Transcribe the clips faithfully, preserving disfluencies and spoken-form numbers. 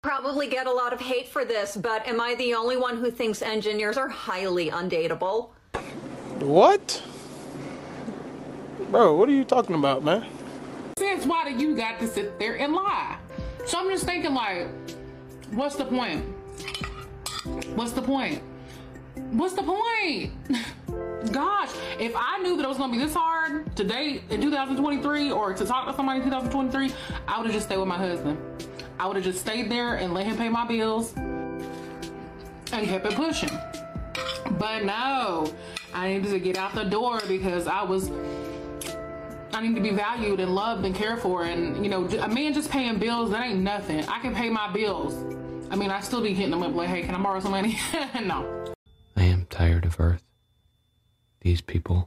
Probably get a lot of hate for this, but am I the only one who thinks engineers are highly undateable? What? Bro, what are you talking about, man? Since why do you got to sit there and lie? So I'm just thinking, like, what's the point? What's the point? What's the point? Gosh, if I knew that it was gonna be this hard to date in two thousand twenty-three or to talk to somebody in two thousand twenty-three, I would have just stayed with my husband. I would have just stayed there and let him pay my bills and kept it pushing. But no, I needed to get out the door because I was, I need to be valued and loved and cared for. And, you know, a man just paying bills, that ain't nothing. I can pay my bills. I mean, I still be hitting them up like, hey, can I borrow some money? No. I am tired of Earth. These people.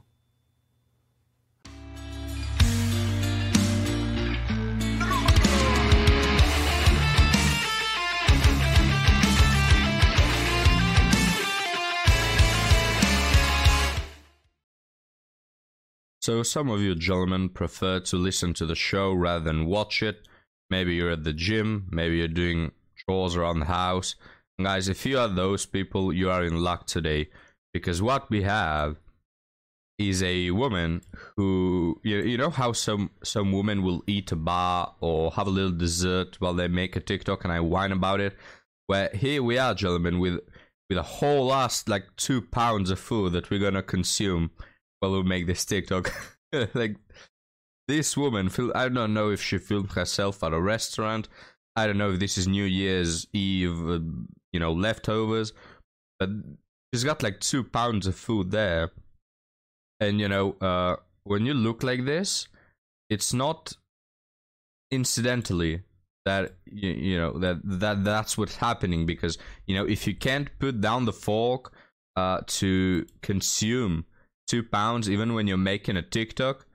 So some of you gentlemen prefer to listen to the show rather than watch it. Maybe you're at the gym, maybe you're doing chores around the house. And guys, if you are those people, you are in luck today. Because what we have is a woman who, you, you know how some, some women will eat a bar or have a little dessert while they make a TikTok and I whine about it? Where here we are, gentlemen, with, with a whole last like two pounds of food that we're gonna consume while we make this TikTok. Like, this woman, I don't know if she filmed herself at a restaurant. I don't know if this is New Year's Eve, uh, you know, leftovers. But she's got like two pounds of food there. And, you know, uh, when you look like this, it's not incidentally that, you, you know, that, that that's what's happening. Because, you know, if you can't put down the fork uh, to consume two pounds, even when you're making a TikTok,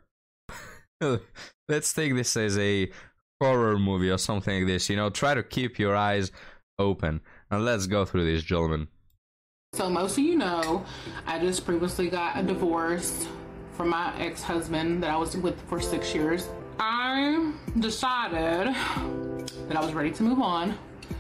let's take this as a horror movie or something like this. You know, try to keep your eyes open. And let's go through this, gentlemen. So most of you know, I just previously got a divorce from my ex-husband that I was with for six years. I decided that I was ready to move on.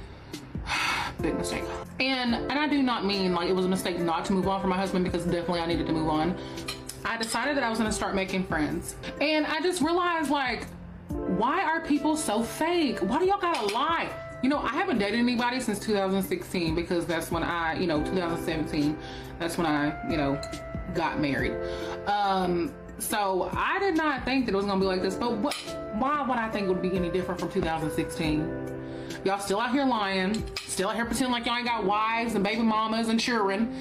Big mistake. And and I do not mean like it was a mistake not to move on from my husband, because definitely I needed to move on. I decided that I was gonna start making friends. And I just realized, like, why are people so fake? Why do y'all gotta lie? You know, I haven't dated anybody since two thousand sixteen, because that's when I, you know, two thousand seventeen, that's when I, you know, got married. Um, so I did not think that it was gonna be like this, but what, why would I think it would be any different from two thousand sixteen? Y'all still out here lying, still out here pretending like y'all ain't got wives and baby mamas and children.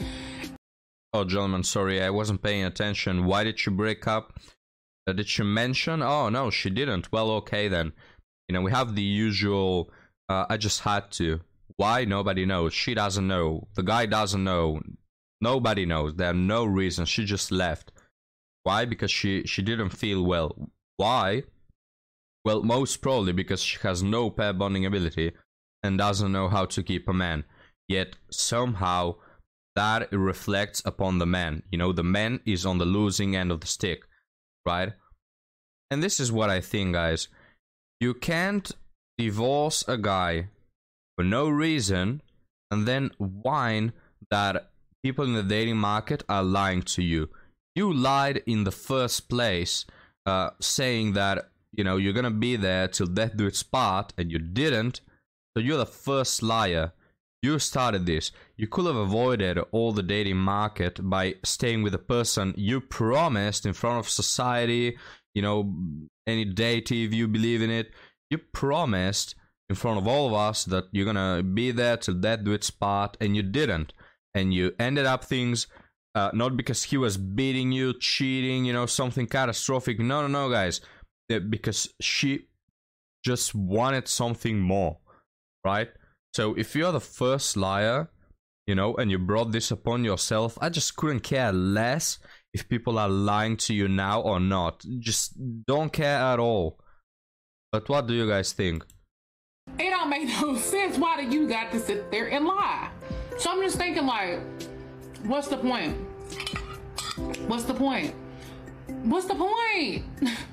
Oh, gentlemen, sorry, I wasn't paying attention. Why did she break up? Uh, did she mention? Oh, no, she didn't. Well, okay, then. You know, we have the usual, uh, I just had to. Why? Nobody knows. She doesn't know. The guy doesn't know. Nobody knows. There are no reasons. She just left. Why? Because she, she didn't feel well. Why? Well, most probably because she has no pair bonding ability and doesn't know how to keep a man. Yet, somehow, that reflects upon the man. You know, the man is on the losing end of the stick, right? And this is what I think, guys. You can't divorce a guy for no reason and then whine that people in the dating market are lying to you. You lied in the first place, uh, saying that, you know, you're gonna be there till death do its part, and you didn't. So you're the first liar. You started this. You could have avoided all the dating market by staying with a person you promised in front of society, you know, any deity if you believe in it. You promised in front of all of us that you're gonna be there till death do its part, and you didn't. And you ended up things, uh, not because he was beating you, cheating, you know, something catastrophic. No, no, no, guys. Because she just wanted something more, right? So if you're the first liar, you know, and you brought this upon yourself, I just couldn't care less if people are lying to you now or not. Just don't care at all. But what do you guys think? It don't make no sense. Why do you got to sit there and lie? So I'm just thinking, like, what's the point? What's the point? What's the point?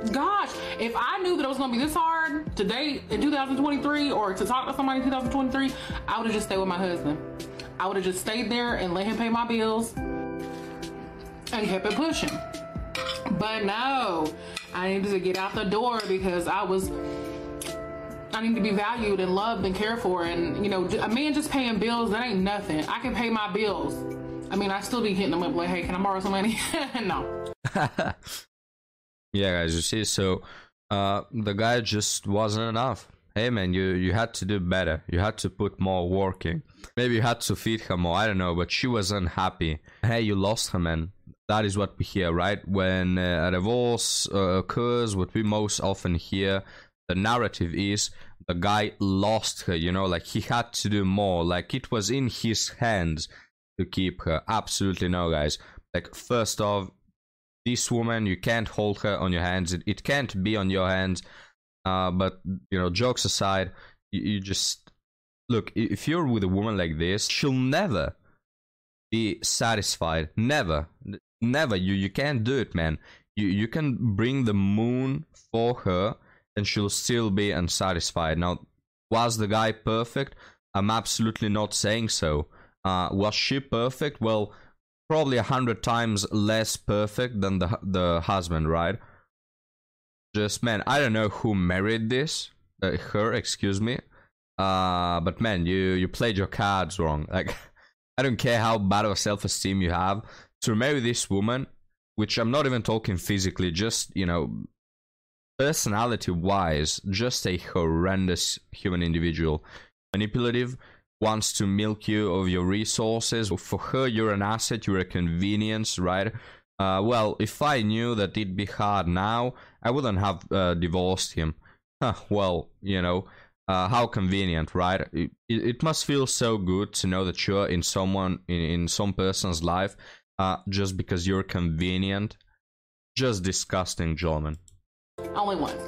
Gosh, if I knew that it was gonna be this hard to date in two thousand twenty-three or to talk to somebody in two thousand twenty-three, I would have just stayed with my husband. I would have just stayed there and let him pay my bills and kept it pushing. But no, I needed to get out the door because I was, I need to be valued and loved and cared for. And, you know, a man just paying bills, that ain't nothing. I can pay my bills. I mean, I still be hitting them up like, hey, can I borrow some money? No. Yeah, guys, you see, so uh, the guy just wasn't enough. Hey, man, you, you had to do better. You had to put more work in. Maybe you had to feed her more, I don't know, but she was unhappy. Hey, you lost her, man. That is what we hear, right? When uh, a divorce uh, occurs, what we most often hear, the narrative is the guy lost her, you know, like he had to do more, like it was in his hands to keep her. Absolutely no, guys. Like, first off, this woman, you can't hold her on your hands. It, it can't be on your hands. Uh, but, you know, jokes aside, you, you just... Look, if you're with a woman like this, she'll never be satisfied. Never. Never. You you can't do it, man. You, you can bring the moon for her and she'll still be unsatisfied. Now, was the guy perfect? I'm absolutely not saying so. Uh, was she perfect? Well, probably a hundred times less perfect than the the husband, right? Just, man, I don't know who married this, uh, her, excuse me. Uh, but man, you you played your cards wrong. Like, I don't care how bad of a self-esteem you have, to marry this woman, which I'm not even talking physically, just, you know, personality-wise, just a horrendous human individual. Manipulative, wants to milk you of your resources. For her, you're an asset, you're a convenience, right? Uh, well, if I knew that it'd be hard now, I wouldn't have uh, divorced him. Huh, well, you know, uh, how convenient, right? It, it must feel so good to know that you're in someone, in, in some person's life, uh, just because you're convenient. Just disgusting, gentlemen. Only once.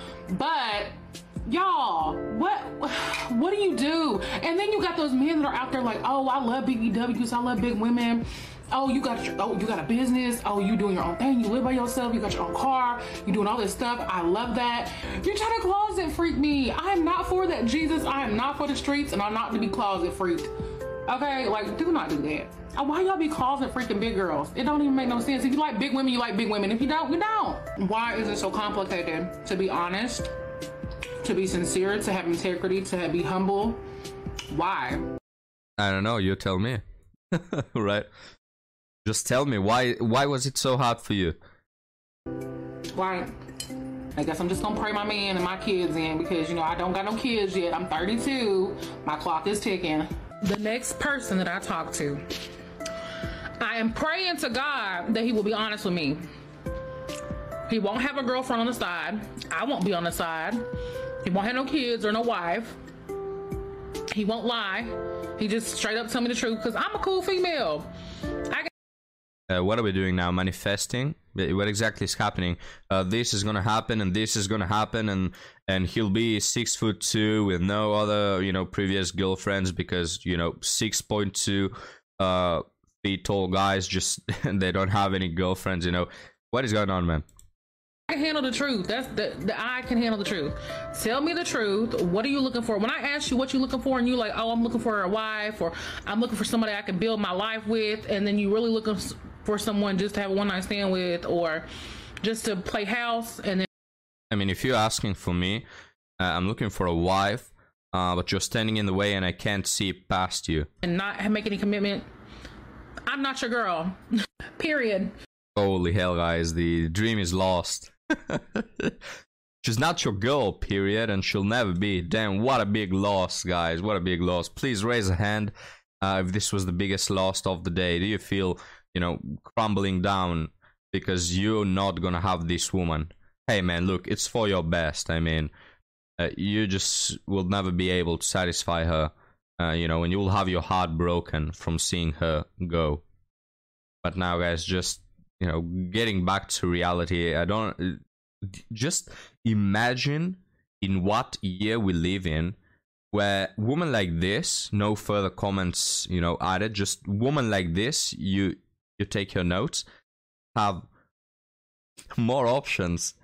But y'all, what what do you do? And then you got those men that are out there like, oh, I love B B Ws, I love big women. Oh, you got your, oh, you got a business. Oh, you doing your own thing. You live by yourself. You got your own car. You doing all this stuff. I love that. You're trying to closet freak me. I am not for that, Jesus. I am not for the streets, and I'm not to be closet freaked. Okay, like, do not do that. Why y'all be closet freaking big girls? It don't even make no sense. If you like big women, you like big women. If you don't, you don't. Why is it so complicated to be honest, to be sincere, to have integrity, to be humble? Why? I don't know. You tell me. Right? Just tell me, why why was it so hard for you? Why? I guess I'm just gonna pray my man and my kids in, because, you know, I don't got no kids yet. I'm thirty-two. My clock is ticking. The next person that I talk to, I am praying to God that he will be honest with me. He won't have a girlfriend on the side. I won't be on the side. He won't have no kids or no wife. He won't lie. He just straight up tell me the truth, because I'm a cool female. I Uh, what are we doing now? Manifesting? What exactly is happening? Uh, this is gonna happen, and this is gonna happen, and and he'll be six foot two with no other, you know, previous girlfriends, because, you know, six point two uh feet tall guys just they don't have any girlfriends. You know, what is going on, man? I can handle the truth. That's the, the I can handle the truth. Tell me the truth. What are you looking for? When I ask you what you're looking for, and you like, oh, I'm looking for a wife, or I'm looking for somebody I can build my life with, and then you really looking for someone just to have a one night stand with, or just to play house, and then. I mean, if you're asking for me, uh, I'm looking for a wife, uh, but you're standing in the way, and I can't see past you. And not make any commitment. I'm not your girl. Period. Holy hell, guys! The dream is lost. She's not your girl, period, and she'll never be. Damn, what a big loss, guys. What a big loss. Please raise a hand uh, if this was the biggest loss of the day. Do you feel, you know, crumbling down because you're not gonna have this woman? Hey, man, look, it's for your best. I mean, uh, you just will never be able to satisfy her, uh, you know, and you will have your heart broken from seeing her go. But now, guys, just, you know, getting back to reality, I don't... Just imagine in what year we live in, where women like this, no further comments, you know, added, just woman like this, you you take your notes, have more options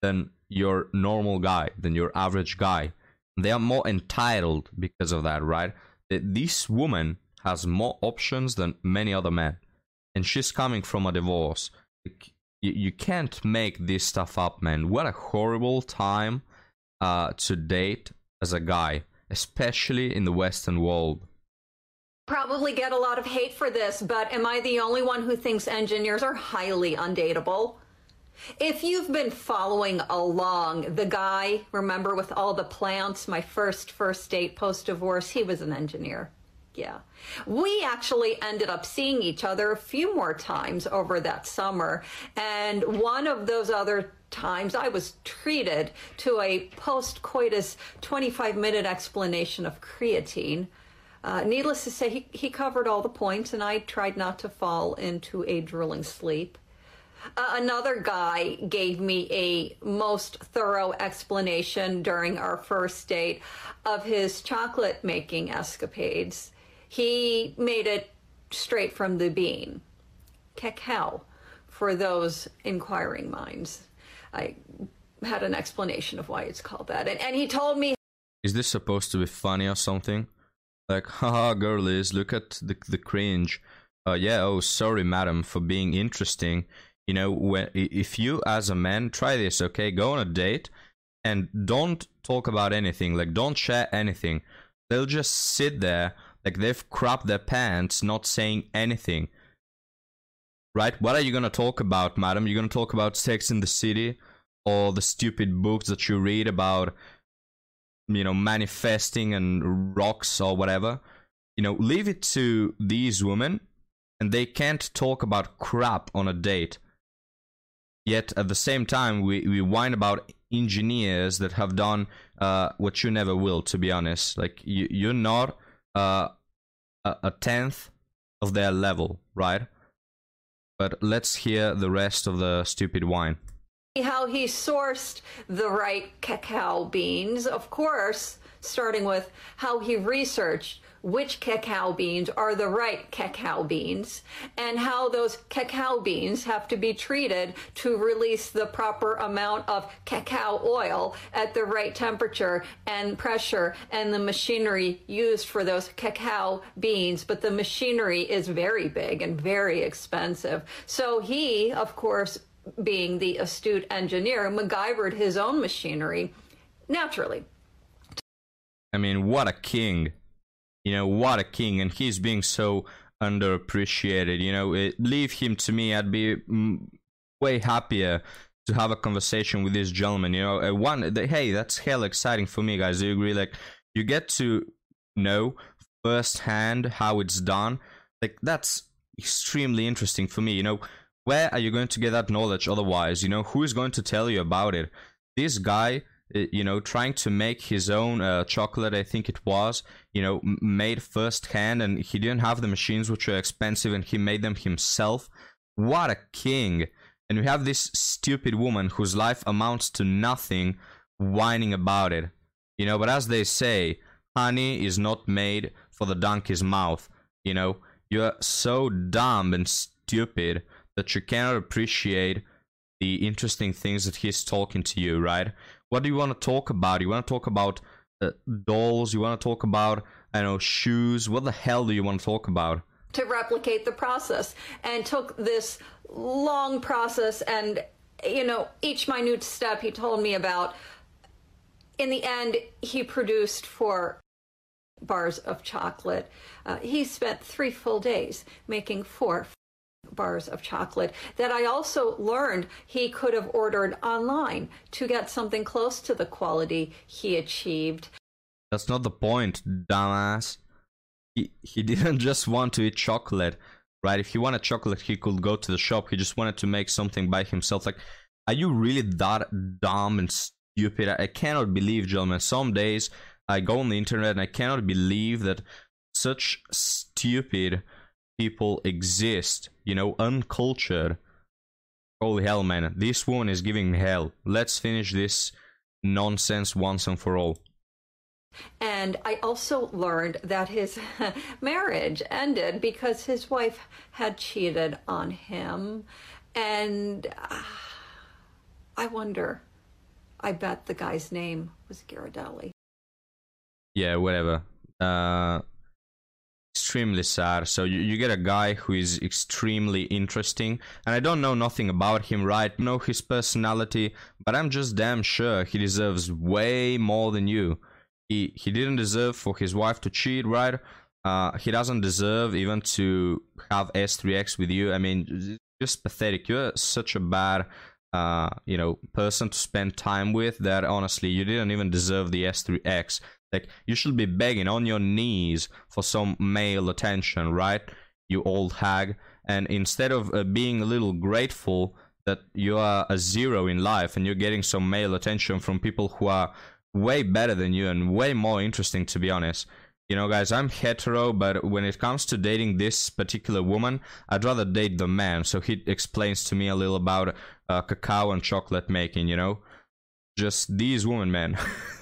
than your normal guy, than your average guy. They are more entitled because of that, right? This woman has more options than many other men, and she's coming from a divorce. You, you can't make this stuff up, man. What a horrible time uh, to date as a guy, especially in the Western world. Probably get a lot of hate for this, but am I the only one who thinks engineers are highly undateable? If you've been following along, the guy, remember, with all the plants, my first first date post-divorce, he was an engineer. Yeah. We actually ended up seeing each other a few more times over that summer. And one of those other times I was treated to a post-coitus twenty-five minute explanation of creatine. Uh, needless to say, he, he covered all the points, and I tried not to fall into a drooling sleep. Uh, another guy gave me a most thorough explanation during our first date of his chocolate making escapades. He made it straight from the bean. Cacao, for those inquiring minds. I had an explanation of why it's called that. And, and he told me... Is this supposed to be funny or something? Like, haha, girlies, look at the, the cringe. Uh, yeah, oh, sorry, madam, for being interesting. You know, when, if you as a man, try this, okay? Go on a date and don't talk about anything. Like, don't share anything. They'll just sit there like they've crapped their pants, not saying anything. Right? What are you gonna talk about, madam? You're gonna talk about Sex in the City? Or the stupid books that you read about, you know, manifesting and rocks or whatever? You know, leave it to these women, and they can't talk about crap on a date. Yet at the same time, we, we whine about engineers that have done uh, what you never will, to be honest. Like, you, you're not uh, a, a tenth of their level, right? But let's hear the rest of the stupid whine. How he sourced the right cacao beans, of course, starting with how he researched which cacao beans are the right cacao beans, and how those cacao beans have to be treated to release the proper amount of cacao oil at the right temperature and pressure, and the machinery used for those cacao beans. But the machinery is very big and very expensive. So he, of course, being the astute engineer, MacGyvered his own machinery, naturally. I mean, what a king. You know, what a king, and he's being so underappreciated. You know, it, leave him to me. I'd be mm, way happier to have a conversation with this gentleman. You know, uh, one, the, hey, that's hell exciting for me, guys. Do you agree? Like, you get to know firsthand how it's done. Like, that's extremely interesting for me. You know, where are you going to get that knowledge otherwise? You know, who is going to tell you about it? This guy, you know, trying to make his own uh, chocolate, I think it was, you know, made firsthand, and he didn't have the machines, which are expensive, and he made them himself. What a king. And we have this stupid woman whose life amounts to nothing, whining about it. You know, but as they say, honey is not made for the donkey's mouth. You know, you're so dumb and stupid that you cannot appreciate the interesting things that he's talking to you, right? What do you want to talk about? You want to talk about uh, dolls? You want to talk about, I don't know, shoes? What the hell do you want to talk about? To replicate the process, and took this long process, and, you know, each minute step he told me about. In the end, he produced four bars of chocolate. Uh, he spent three full days making four bars of chocolate that I also learned he could have ordered online to get something close to the quality he achieved. That's not the point, dumbass. He, he didn't just want to eat chocolate, right? If he wanted chocolate, he could go to the shop. He just wanted to make something by himself. Like, are you really that dumb and stupid? I, I cannot believe, gentlemen. Some days I go on the internet and I cannot believe that such stupid people exist, you know, uncultured. Holy hell, man. This woman is giving me hell. Let's finish this nonsense once and for all. And I also learned that his marriage ended because his wife had cheated on him. And uh, I wonder, I bet the guy's name was Ghirardelli. Yeah, whatever. Uh, extremely sad. So you, you get a guy who is extremely interesting, and I don't know nothing about him, right? Know his personality, but I'm just damn sure he deserves way more than you. He he didn't deserve for his wife to cheat, right? Uh, he doesn't deserve even to have S three X with you. I mean, just pathetic. You're such a bad, uh, you know, person to spend time with that honestly, you didn't even deserve the S three X. Like, you should be begging on your knees for some male attention, right? You old hag. And instead of uh, being a little grateful that you are a zero in life and you're getting some male attention from people who are way better than you and way more interesting, to be honest. You know, guys, I'm hetero, but when it comes to dating this particular woman, I'd rather date the man. So he explains to me a little about uh, cacao and chocolate making, you know? Just these women, man.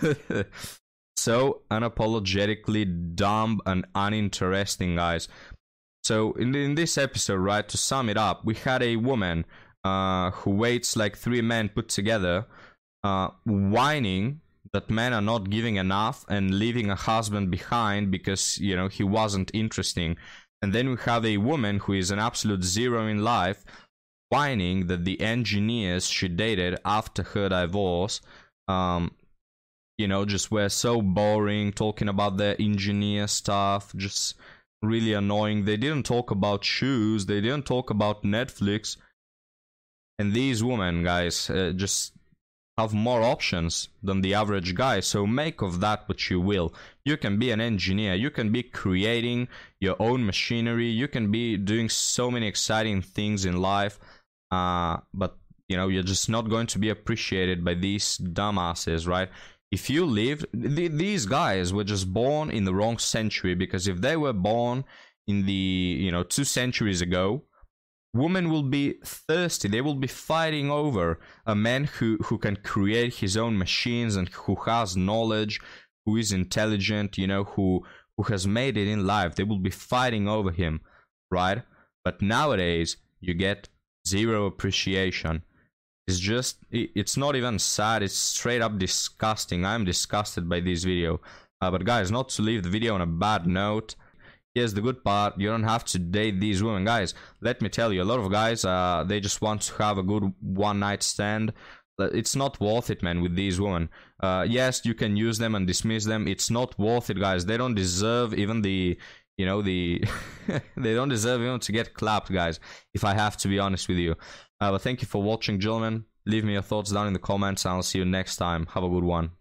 So unapologetically dumb and uninteresting, guys. So in, in this episode, right, to sum it up, we had a woman uh, who waits like three men put together, uh, whining that men are not giving enough and leaving a husband behind because, you know, he wasn't interesting. And then we have a woman who is an absolute zero in life, whining that the engineers she dated after her divorce, um, you know, just were so boring, talking about their engineer stuff, just really annoying. They didn't talk about shoes, they didn't talk about Netflix. And these women, guys, uh, just have more options than the average guy, so make of that what you will. You can be an engineer, you can be creating your own machinery, you can be doing so many exciting things in life, uh, but, you know, you're just not going to be appreciated by these dumbasses, right? If you lived, th- these guys were just born in the wrong century, because if they were born in the, you know, two centuries ago, women will be thirsty. They will be fighting over a man who, who can create his own machines and who has knowledge, who is intelligent, you know, who, who has made it in life. They will be fighting over him, right? But nowadays, you get zero appreciation. It's just, it's not even sad, it's straight up disgusting. I'm disgusted by this video. Uh, but guys, not to leave the video on a bad note, here's the good part: you don't have to date these women. Guys, let me tell you, a lot of guys, uh, they just want to have a good one-night stand. It's not worth it, man, with these women. Uh, yes, you can use them and dismiss them. It's not worth it, guys. They don't deserve even the, you know, the... they don't deserve even to get clapped, guys, if I have to be honest with you. Uh, but thank you for watching, gentlemen. Leave me your thoughts down in the comments, and I'll see you next time. Have a good one.